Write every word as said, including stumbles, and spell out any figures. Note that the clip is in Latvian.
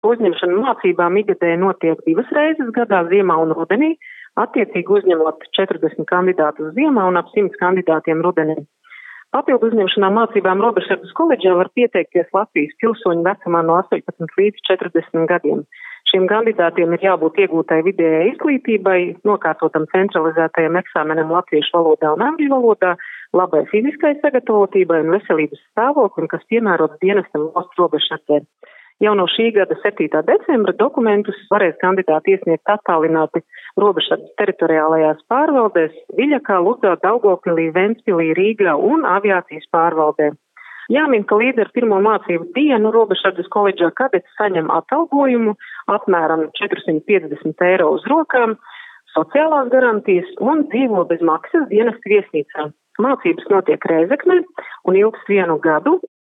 Uzņemšana mācībām ikgadēji notiek divas reizes gadā, ziemā un rudenī, attiecīgi uzņemot četrdesmit kandidātus ziemā un ap simts kandidātiem rudenī. Papildu uzņemšanā mācībām Robežsardzes koledžā var pieteikties Latvijas pilsoņu vecumā no astoņpadsmit līdz četrdesmit gadiem. Šiem kandidātiem ir jābūt iegūtai vidējai izglītībai, nokārtotam centralizētajam eksāmenam latviešu valodā un angļu valodā, labai fiziskai sagatavotībai un veselības stāvoklim, kas piemērots dienestam valsts robežsardzē. Jau no šī gada septītā decembra dokumentus varēs kandidāti iesniegt attālināti robežsardzes teritoriālajās pārvaldēs Viļakā, Ludzā, Daugavpilī, Ventspilī, Rīgā un aviācijas pārvaldē. Jāmin, ka līdz ar pirmo mācību dienu Robežsardzes koledžā kadeti saņem atalgojumu apmēram četrsimt piecdesmit eiro uz rokām, sociālās garantijas un dzīvo bez maksas dienesta viesnīcā. Mācības notiek Rēzeknē un ilgs vienu gadu.